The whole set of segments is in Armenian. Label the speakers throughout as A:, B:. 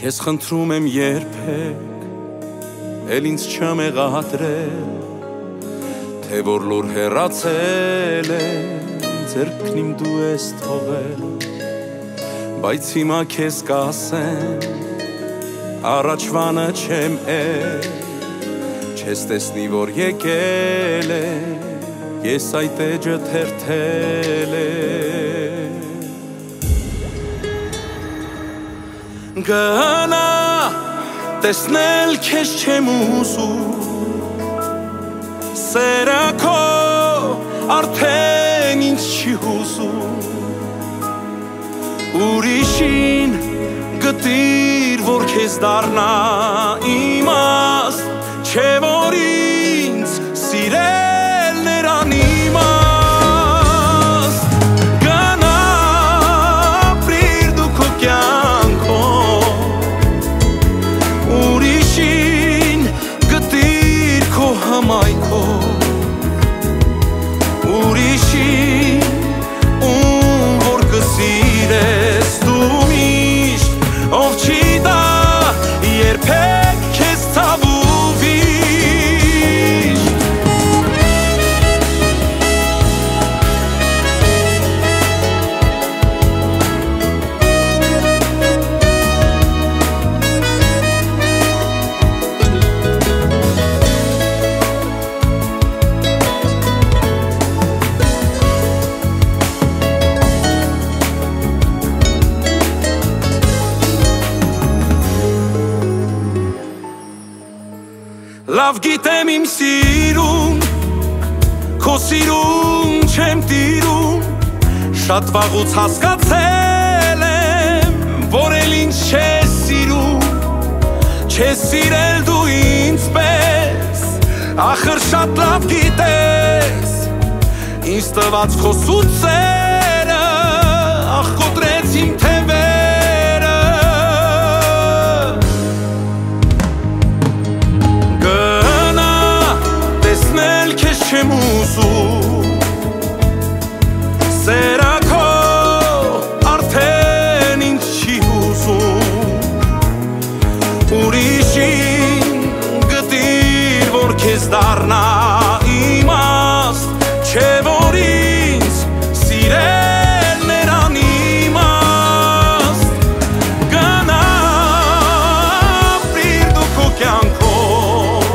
A: Քեզ խնդրում եմ երբեք էլ ինձ չմեղադրել, թե որ լուր հեռացել է ձեռքն իմ դու ես թողել, բայց հիմա քեզ կասեմ առաջվանը չեմ էլ, չես տեսնի որ եկել է, ես այդ էջը թերթել եմ։ Գնա տեսնել քեզ չեմ ուզում, սերը քո արդեն ինձ չի հուզում, ուրիշին գտիր որ քեզ դառնա իմաստ, չէ որ ինձ սիրելն էր անիմաստ։ Գնա ապրիր դու քո կյանքով, ուրիշին գտիր քո հմայքով, ուրիշին ում որ կսիրես դու միշտ, ով չի տա երբեք քեզ ցավու Լավ գիտեմ իմ սիրուն, քո սիրուն չեմ տիրում, շատ վաղուց հասկացել եմ, որ էլ ինձ չես սիրում, չես սիրել դու ինձ պես, ախր շատ լավ գիտես, ինձ տված քո սուծերը, ախ կոտրեց իմ թևերը, չեմ ուզում, սերը քո արդեն ինձ չի հուզում, ուրիշին գտիր որ քեզ դառնա իմաստ, չէ որ ինձ սիրելն էր անիմաստ։ Գնա ապրիր դու քո կյանքով,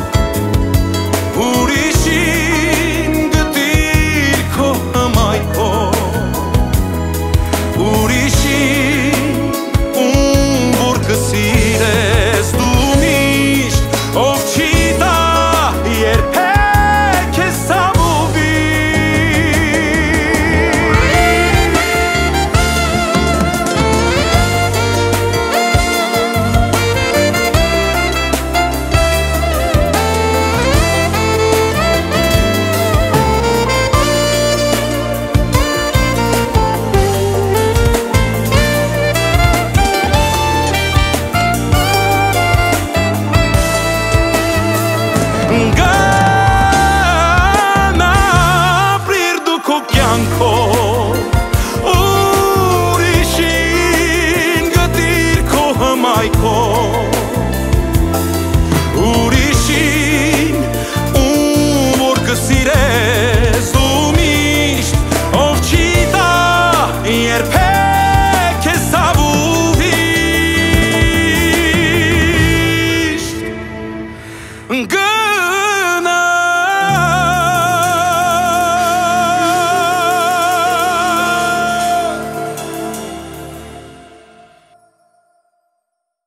A: սիրես դու միշտ, ով չի տա երբեք քեզ ցավուվի։ Գնա ապրիր դու քո կյանքով, ուրիշին գտիր քո հմայքով, ուրիշին ում որ կսիրես դու միշտ, ով չի տա երբեք քեզ ցավուվի։ Good.